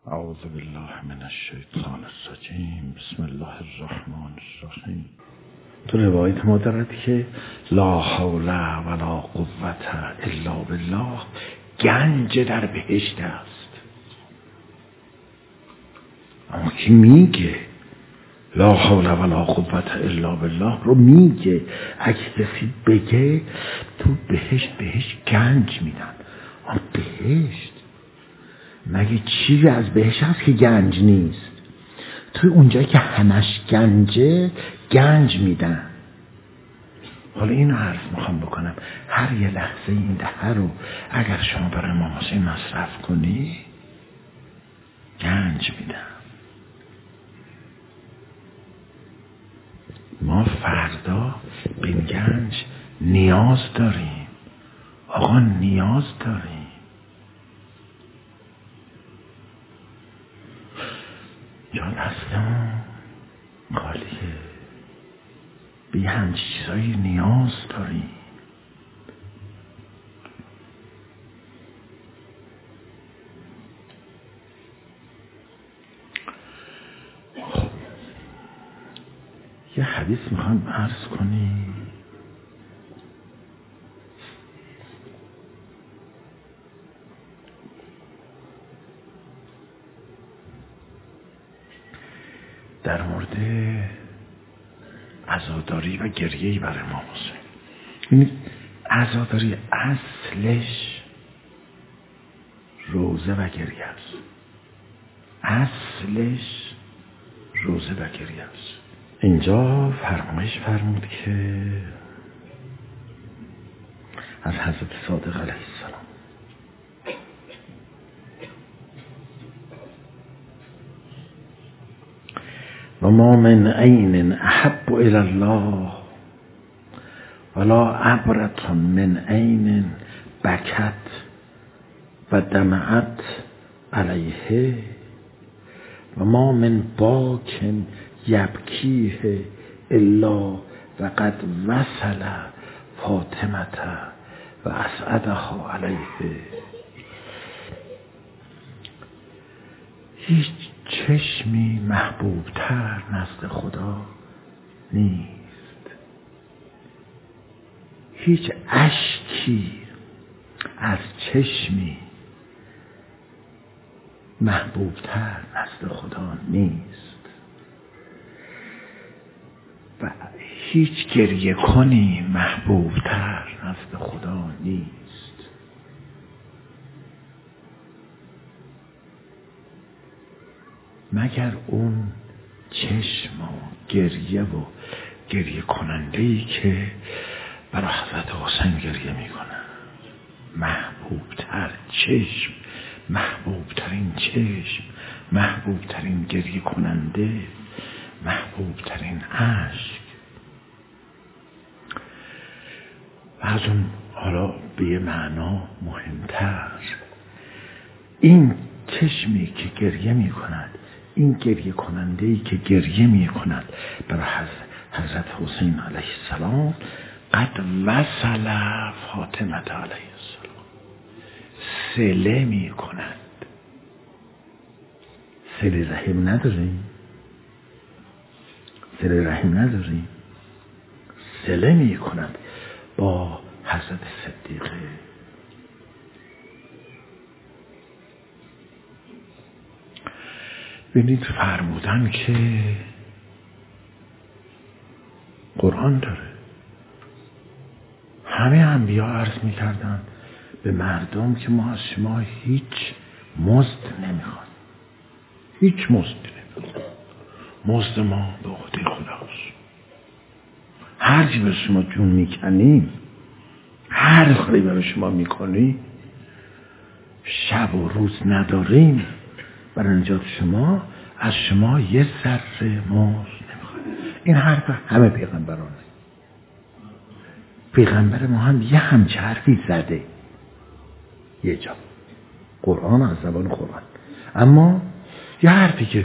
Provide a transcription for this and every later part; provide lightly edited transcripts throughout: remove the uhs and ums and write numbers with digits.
اعوذ بالله من الشیطان الرجیم. بسم الله الرحمن الرحیم. تو روایت ما دارد که لا حول ولا قوة الا بالله گنج در بهشت است. اما کی میگه لا حول ولا قوة الا بالله رو میگه؟ اگه کسی بگه تو بهشت گنج میدن. اما بهشت مگه چیزی از بهشت هست که گنج نیست؟ توی اونجایی که همش گنجه گنج میدن. حالا اینو عرض میخوام بکنم، هر یه لحظه این دهه رو اگر شما برای امام حسین مصرف کنی گنج میدن. ما فردا به گنج نیاز داریم. آقا نیاز داریم. یا دستمون خالیه، به یه همچی چیزایی نیاز داریم. خب یه حدیث میخوام عرض کنیم. در مورد عزاداری و گریه‌ای برای امام حسین. این عزاداری اصلش روزه و گریه است. اصلش روزه و گریه است. اینجا فرمایش فرمود که از حضرت صادق علیه السلام و ما من عین احب الی الله ولا عبرة من عین بکت و دمعت علیه و ما من باک یبکیه الا و قد وصل فاطمه و اسعدها علیه. هیچ چشمی محبوبتر نزد خدا نیست. هیچ اشکی از چشمی محبوبتر نزد خدا نیست و هیچ گریه کنی محبوبتر نزد خدا نیست. مگر اون چشم و گریه کننده‌ای که برای حضرت حسین گریه میکنه. محبوبتر چشم، محبوبترین چشم، محبوبترین گریه کننده، محبوبترین اشک. و از اون حالا به یه معنا مهمتر، این چشمی که گریه میکند، این گریه کننده‌ای که گریه میکند برای حضرت حسین علیه السلام، قد وصل فاطمه علیه السلام، صله میکند. صله رحم نداریم؟ صله رحم نداریم؟ صله میکند با حضرت صدیقه. ببینید فرمودن که قرآن داره، همه انبیا عرض میکردن به مردم که ما از شما هیچ مزد نمیخواد، هیچ مزد نمیخواد، مزد ما به عهده خداست. هر چی به شما جون میکنیم، هر کاری برای شما میکنیم، شب و روز نداریم، برای نجات شما از شما یه ذره مزد نمیخواد. این حرف همه پیغمبرانه. پیغمبر ما هم یه همچه حرفی زده یه جا، قرآن، از زبان قرآن. اما یه حرفی که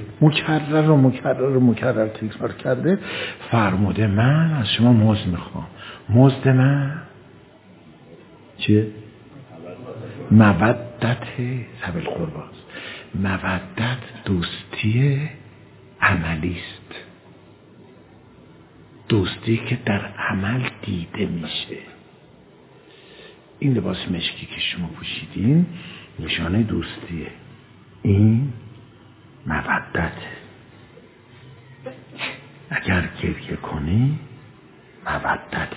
مکرر تکرار کرده، فرموده من از شما مزد میخوام. مزد من چیه؟ مودت ذوی القرباست. مودت دوستی عملی است، دوستی که در عمل دیده میشه. این لباس مشکی که شما پوشیدین نشانه دوستیه، این مودته. اگر گریه کنی مودته.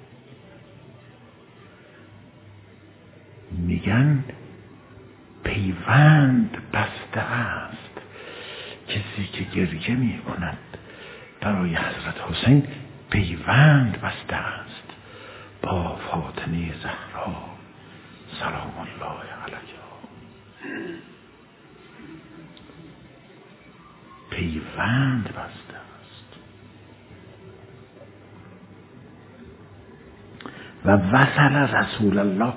میگن پیوند بسته است، کسی که گریه می کند برای حضرت حسین پیوند بسته است با فاطمه زهرا سلام الله علیها. پیوند بسته است و وصل رسول الله،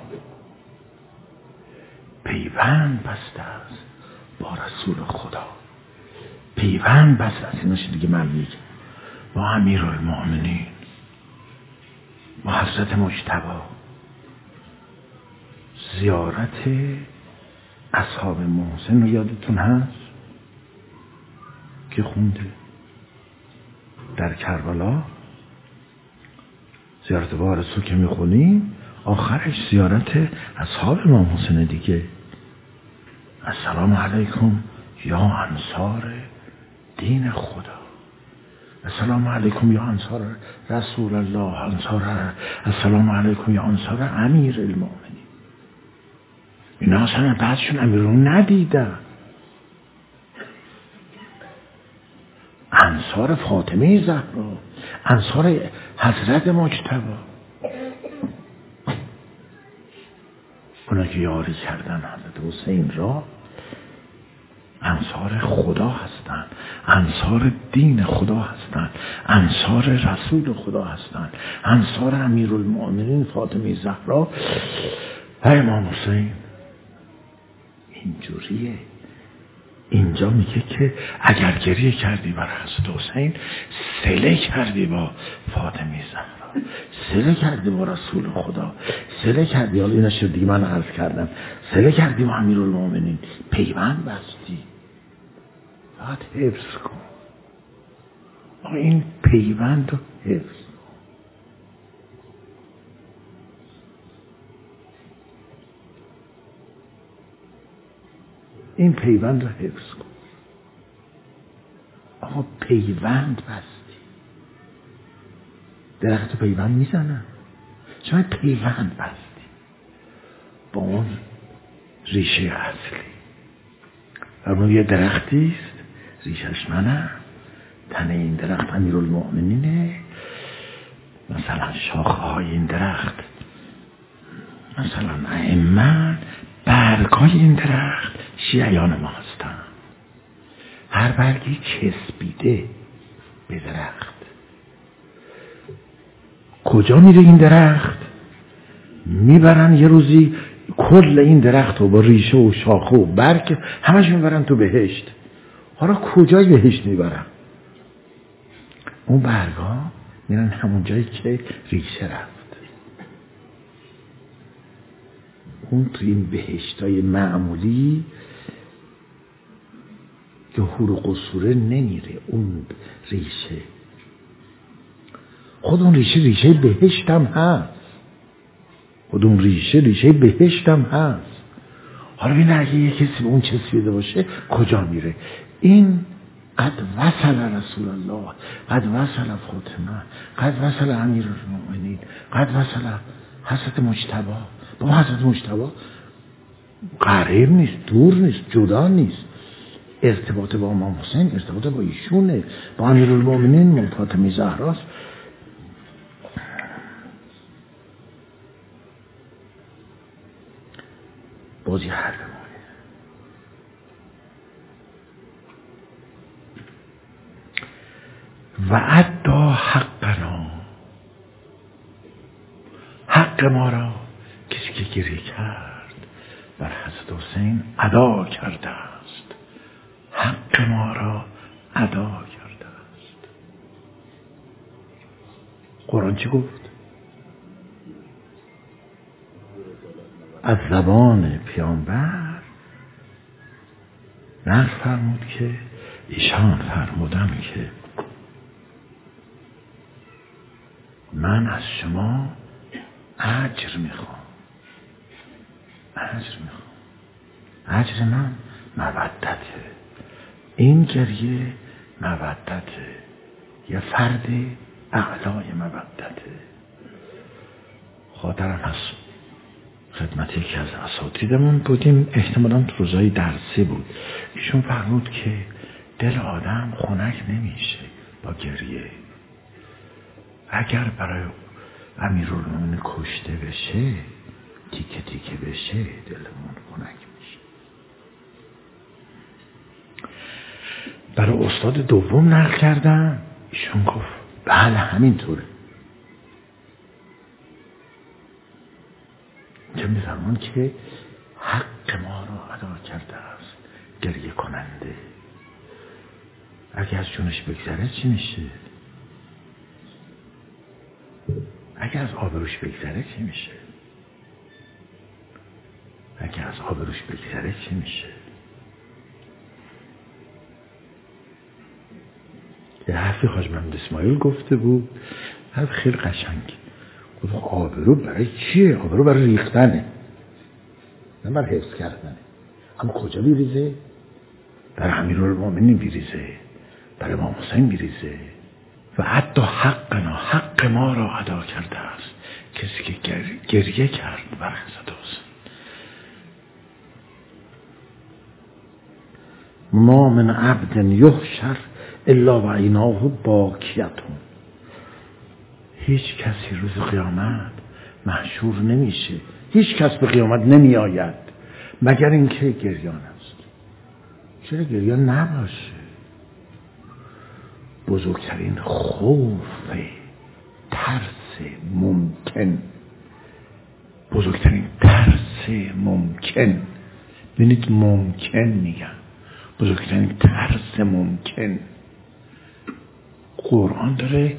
پیوند بسته است با رسول خدا، پیوند بسته است. ایناش دیگه من میگم با امیرالمؤمنین، با حضرت مجتبی. زیارت اصحاب محسن رو یادتون هست که خونده در کربلا؟ زیارت وارثو که میخونیم آخرش زیارت اصحاب امام حسین دیگه. السلام علیکم یا انصار دین خدا، السلام علیکم یا انصار رسول الله، السلام علیکم یا انصار امیر المؤمنین. اینا اصلا بعدشون امیر رو ندیدن. انصار فاطمه زهرا، انصار حضرت مجتبی، اونا که یاری کردن حضرت حسین را انصار خدا هستند، انصار دین خدا هستند، انصار رسول خدا هستند، انصار امیرالمؤمنین فاطمه زهرا و امام حسین. اینجوریه. اینجا میگه که اگر گریه کردی برای حضرت حسین صله کردی با فاطمه زهرا، صله کردی با رسول خدا، صله کردی، حالا اینا شد دیگه من عرض کردم، صله کردی با امیرالمؤمنین، پیوند بستی. باید حفظ کن این پیوند رو، حفظ کن. این پیوند رو حفظ کن. آقا پیوند بستی، درخت پیوند میزنن، شما پیوند بستی با اون ریشه اصلی. اما یه درختیست ریشش منم، تنه این درخت امیرالمؤمنینه، مثلا شاخه های این درخت مثلا ائمه، برگای این درخت شیعیان ما هستن. هر برگی چسبیده به درخت. کجا میره این درخت؟ میبرن یه روزی کل این درخت رو با ریشه و شاخه و برگ همش میبرن تو بهشت. حالا کجای بهشت میبرن؟ اون برگا میرن همون جایی که ریشه رفت. اون تو این بهشتای معمولی که حور و قصوره نمیره. اون ریشه، خود اون ریشه بهشت هم هست، خود اون ریشه بهشت هم هست. حالا ببین اگه یه کسی به اون چسبیده باشه کجا میره؟ این قد وصل رسول الله، قد وصل فاطمه، قد وصل امیرالمؤمنین، قد وصل حضرت مجتبی. با حضرت مجتبی قریب نیست، دور نیست، جدا نیست. ارتباط با امام حسین ارتباط با ایشونه، با امیرالمؤمنین فاطمه زهراست. بازی هر مونه. و ادا حقنا، حق ما را کسی که گریه کرد بر حضرت حسین ادا کرده است، حق ما را ادا کرده است. قرآن چی گفت؟ از زبان پیامبر نقل فرمود که ایشان فرمودم که من از شما اجر میخوام. اجر من مودته. این گریه مودته، یه فرد اعلای مودته. خاطرم هست خدمت یکی از اساتیدمون بودیم، احتمالاً تو روزای درسی بود. ایشون فرمود که دل آدم خنک نمیشه با گریه. اگر برای امیرالمومنین کشته بشه، تیکه تیکه بشه، دلمون خنک میشه. برای استاد دوم نقل کردم، ایشون گفت بله همینطوره. که میفرمان که حق ما را ادا کرده است گریه کننده. اگه از جونش بگذره چی میشه؟ اگه از آبروش بگذره چی میشه؟ اگه از آبروش بگذره چی میشه؟ یه حرفی حاج محمد اسماعیل گفته بود، حرف خیلی قشنگ. گفت آبرو برای چیه؟ آبرو برای ریختنه، نه برای حفظ کردنه. اما کجا بیریزه؟ برای امیرالمومنین بیریزه، برای امام حسین بیریزه. و حتی حق ما را ادا کرده است کسی که گریه کرد بر حضرت حسین. ما من عبد یحشر الا و عیناه باکیتون. هیچ کسی روز قیامت محشور نمیشه، هیچ کس به قیامت نمی آید مگر اینکه گریان است. چرا گریان نباشه؟ بزرگترین خوف ترس ممکن، بزرگترین ترس ممکن، ببینید ممکن میگن، بزرگترین ترس ممکن. قرآن داره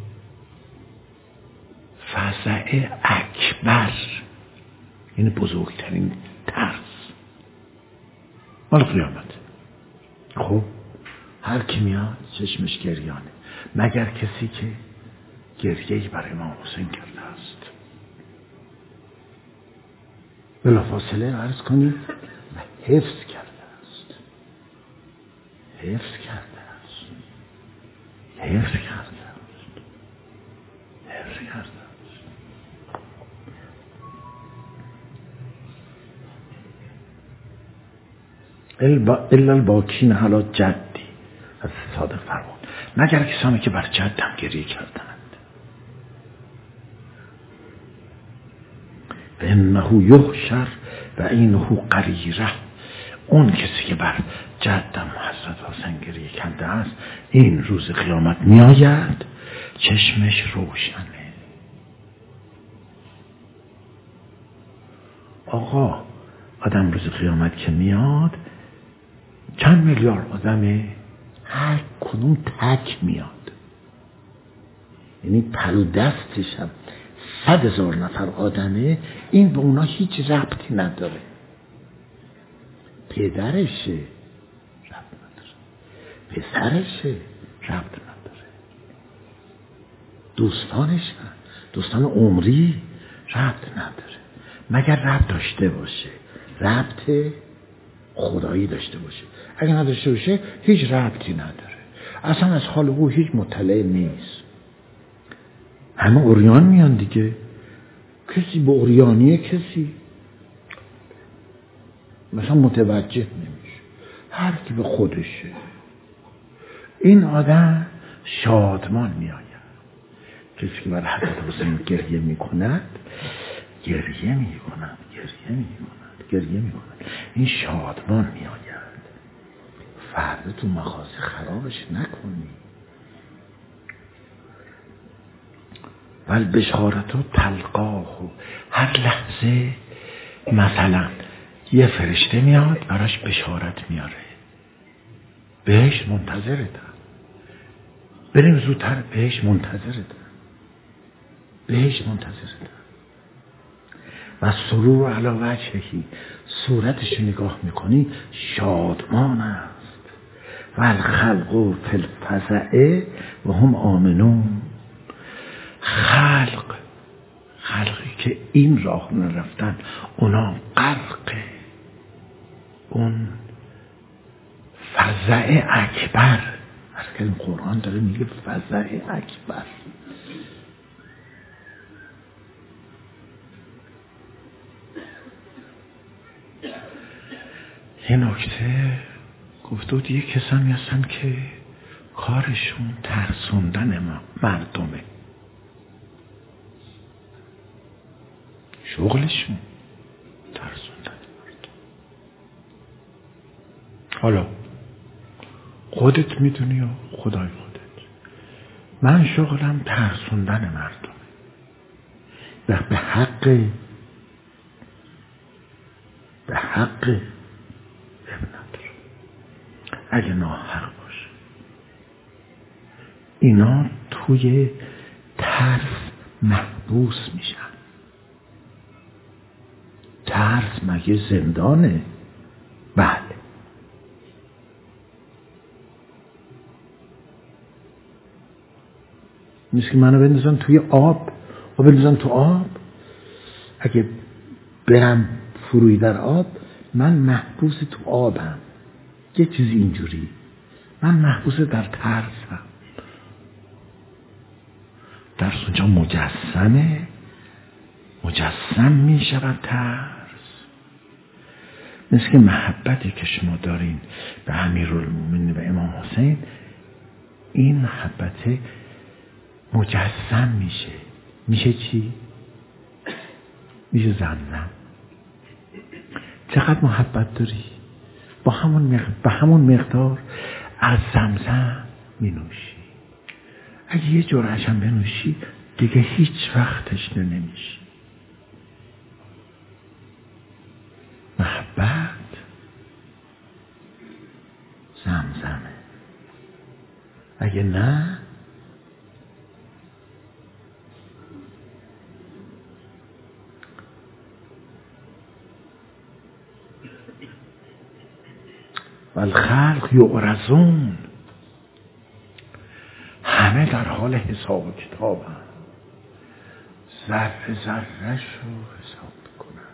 فزع اکبر، یعنی بزرگترین ترس مال قیامت. خب هر کی میاد چشمش گریانه مگر کسی که گریه‌ای برای امام حسین کرده است. بلافاصله عرض کنید و حفظ کرده است، حفظ کرده است، حفظ کرده است، حفظ کرده است. الا الباکین علی جدی، از صادق فرمود مگر کسانی که بر جدم گریه کردند. و انه یحشر و اینه قریره. اون کسی که بر جدم حضرت حسین گریه کرده است این روز قیامت می آید چشمش روشنه. آقا آدم روز قیامت که میاد چند میلیارد آدمه، هر کدوم تک میاد، یعنی پلو دستش هم 100,000 نفر آدمه، این به اونا هیچ ربطی نداره. پدرشه ربط نداره، پسرشه ربط نداره، دوستانش هم، دوستان عمری ربط نداره، مگر ربط داشته باشه، ربط خدایی داشته باشه. اگر نداشته باشه هیچ ربطی نداره، اصلا از حال او هیچ مطلع نیست. همه اوریان میان دیگه، کسی به اوریانی کسی مثلا متوجه نمیشه، هر کی به خودشه. این آدم شادمان میآید. کسی که بر حضرت حسین گریه میکند، گریه میکند، این شادمان میآید. فردا تو مغازه خرابش نکنی. والبشارة تلقاه، هر لحظه مثلا یه فرشته میاد براش بشارت میاره، بهش منتظرتم، بریم زودتر، بهش منتظرتم. و سرور علی وجهی، صورتش نگاه میکنی شادمان است. و الخلق فی الفزع و هم آمنون. خلقی که این راه نرفتن اونا غرق اون فزع اکبر. که این قرآن داره میگه فزع اکبر. یه نکته گفته بود یه کسانی هستن که کارشون ترسوندن مردمه، شغلشون ترسوندن مردم. حالا خودت میدونی یا خدای خودت؟ من شغلم ترسوندن مردم و به حق اگه ناحق باشه. اینا توی ترس محبوس میشن. ترس مگه زندانه؟ بله. نیست که منو بندازن توی آب و بندازن تو آب، اگه برم فروی در آب من محبوس تو آبم. یه چیزی اینجوری، من محبوس در ترسم. ترس اونجا مجسم می شود ترس. مثل که محبتی که شما دارین به امیرالمومنین و امام حسین، این محبت مجسم میشه چی؟ میشه زمزم. چقدر محبت داری؟ به همون مقدار از زمزم می نوشی. اگه یه جرعش هم بنوشی دیگه هیچ وقت تشنه نمیشی. محبت زمزمه. اگه نه والخلق یعرضون، همه در حال حساب و کتاب هم. ذره ذره‌ش رو حساب کنن.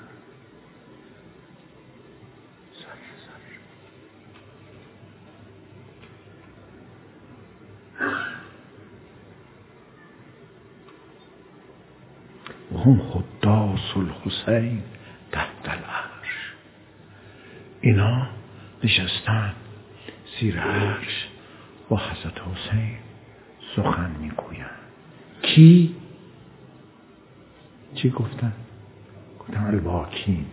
ذره و هم خداس الحسین تحت العرش. اینا نشستن زیر عرش با حضرت حسین سخن میگویند. چی گفتن؟ گفتن الباکین.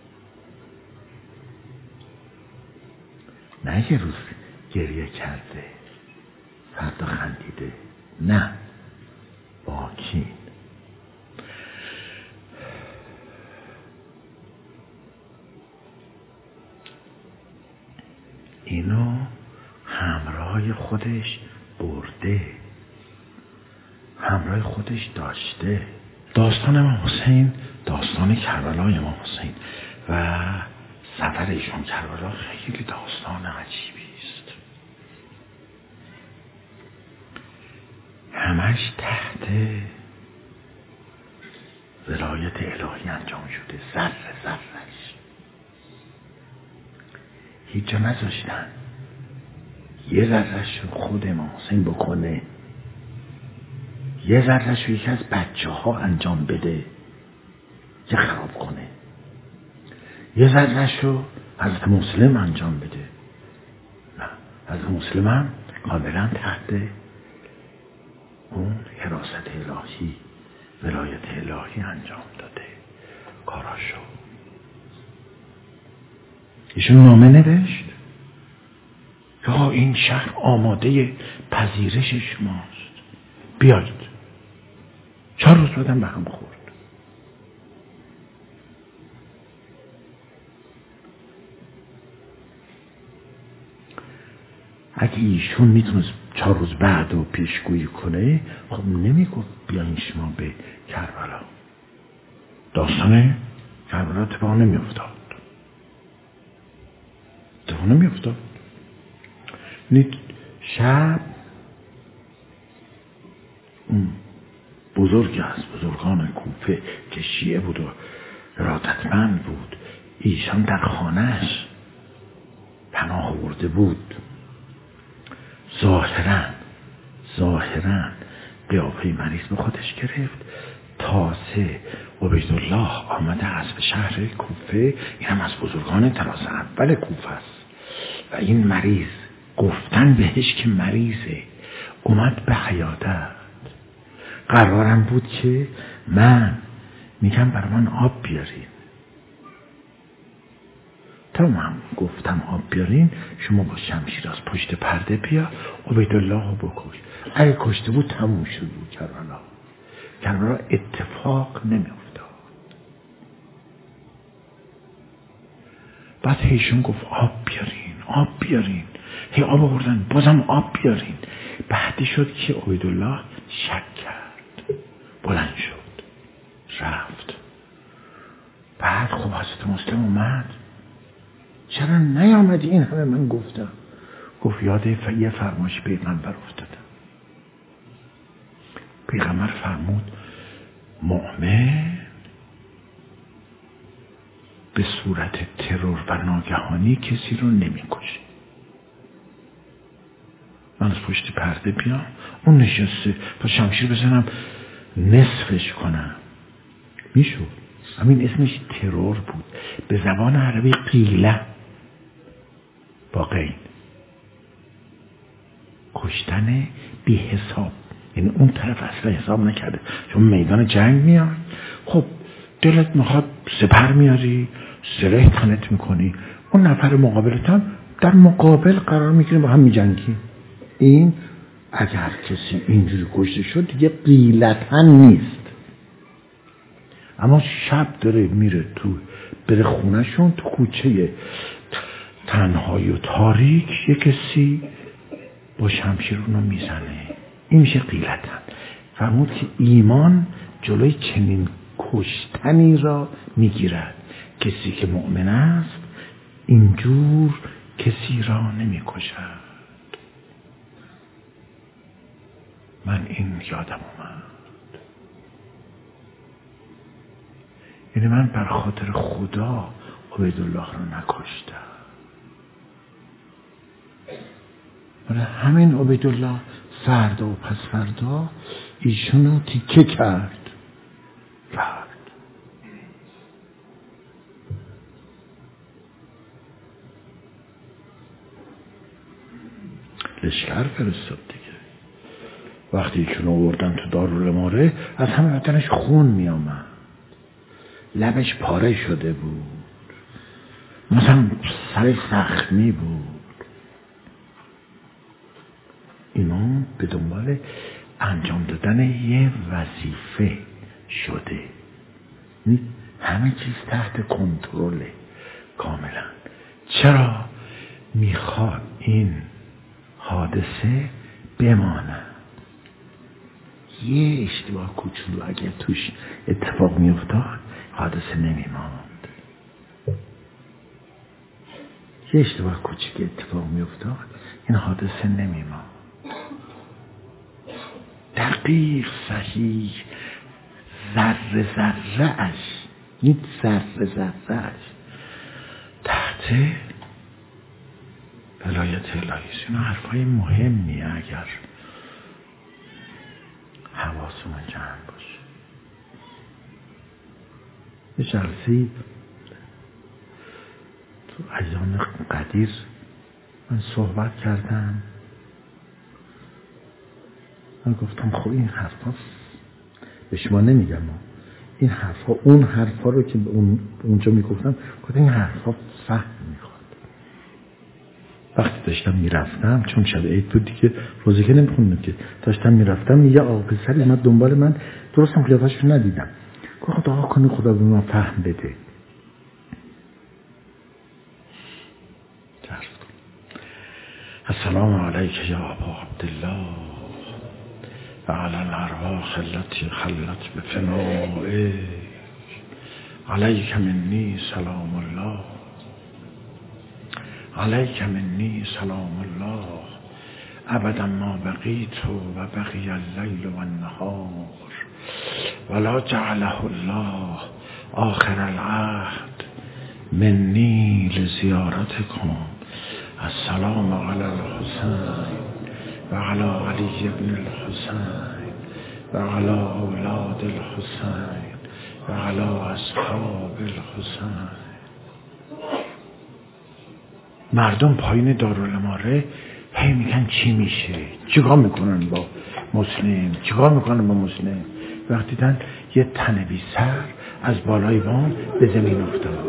نه یه روز گریه کرده فردا خندیده، نه، باکین. اینو همراه خودش برده، همراه خودش داشته. داستان امام حسین، داستان کربلای امام حسین و سفر ایشون کربلا خیلی داستان عجیبی است. همش تحت ولایت الهی انجام شده. ذره ذره‌اش هیچ جا نذاشتن یه ذره‌اش رو خود امام حسین بکنه، یه ذره‌اش رو یکی از بچه ها انجام بده که خراب کنه، یه ذره‌اش رو حضرت مسلم انجام بده. نه، حضرت مسلم هم کاملا تحت اون حراست الهی، ولایت الهی انجام داده کاراشو. ایشون نامه نوشت یا این شهر آماده پذیرش شماست، بیایید. 4 روز بعدم به هم خورد. اگه ایشون میتونست 4 روز بعد رو پیشگویی کنه، خب نمیگفت بیاین شما به کربلا. داستان کربلا اتفاق نمیافتاد. شب اون بزرگ از بزرگان کوفه که شیعه بود و ارادتمند بود، ایشان در خانهش پناه آورده بود. ظاهراً قیافه مریض به خودش گرفت. تازه عبیدالله آمده از شهر کوفه، این هم از بزرگان طراز اول کوفه است و این مریض گفتن بهش که مریضه، اومد به عیادت. قرارم بود که من میگم برای من آب بیارین، تمام گفتم آب بیارین، شما با شمشیر از پشت پرده بیا عبیدالله رو بکش. اگه کشته بود تموم شد بود کربلا اتفاق نمیافتاد. بعد هیشون گفت آب بیارین، هی آب آوردن، بازم آب بیارین. بعدی شد که عبیدالله شک کرد، بلند شد رفت. بعد خب حضرت مسلم اومد، چرا نیامدی؟ این همه من گفتم. گفت یاد یه فرمایش پیغمبر افتادم. پیغمبر فرمود مؤمن به صورت ترور و ناگهانی کسی رو نمیکشه. من از پشت پرده بیام، اون نشسته، تا شمشیر بزنم نصفش کنم، میشود. همین اسمش ترور بود. به زبان عربی قیله با غین، کشتن بی حساب. یعنی اون طرف اصلا حساب نکرده، چون میدان جنگ میاد، خب دلت میخواد سپر میاری، سره تنت میکنی، اون نفر مقابلت هم در مقابل قرار میگیره، با هم میجنگی. این اگر کسی اینجوری کشته شد دیگه قیلتن نیست. اما شب داره میره تو، بره خونهشون، تو کوچه تنهایی و تاریک یه کسی با شمشیر اونو میزنه، این میشه قیلتن. فرمود که ایمان جلوی چنین کشتنی را میگیرد. کسی که مؤمن است اینجور کسی را نمیکشد. من این یادم اومد، یعنی من بر خاطر خدا عبیدالله رو نکشتم. برای همین عبیدالله فردا و پس فردا ایشونو تیکه کرد رفت. لشکر فرستاد دیگه. وقتی ایشونو آوردن تو دارالماره، از همه بدنش خون می آمد، لبش پاره شده بود، مثلا سرش زخمی بود. اینا به دنبال انجام دادن یه وظیفه شده، همه چیز تحت کنترله کاملا. چرا میخواد این حادثه بماند؟ یه اشتباه کوچولو اگر توش اتفاق میافتاد حادثه نمیماند. یه اشتباه کوچیک اتفاق میافتاد این حادثه نمیماند. دقیق، صحیح، ذره ذره اش، این ذره ذره اش تحت ولایت الهی. اینا حرفای مهمیه اگر حواسمون جمع باشه. یه جلسه تو ایام قدیر من صحبت کردم، من گفتم خب این حرفا به شما نمیگم، این حرفا اون حرفا رو که اونجا میگفتم، گفتم این حرفا فهم میخواد. وقتی داشتم میرفتم، چون شب عید بود دیگه، روزه که نمیخوندم که، داشتم میرفتم یه آقا پسری اومد دنبال من، درستم قیافه‌شو ندیدم، گفت دعا کنی خدا به من فهم بده. السلام علیک یا ابا عبدالله و علی الارواح التي خلت بفنائک علیک منی سلام الله، علیک منی سلام الله، ابدا ما بقیت و بقی اللیل و النهار ولا جعله الله آخر العهد منی لزیارتکم. السلام علی الحسین و علی علی ابن الحسین و علی اولاد الحسین و علی اصحاب الحسین. مردم پایین دارالاماره هی میگن چی میشه، چیکار میکنن با مسلم، چیکار میکنن با مسلم. وقتی دیدن یه تنه بی سر از بالای بام به زمین افتاد.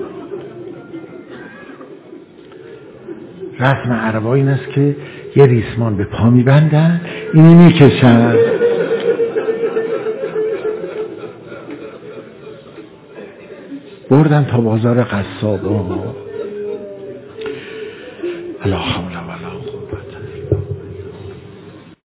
رسم عربا این است که یه ریسمان به پا میبندن، اینی میکشن. بردن تا بازار قصابا. لا حول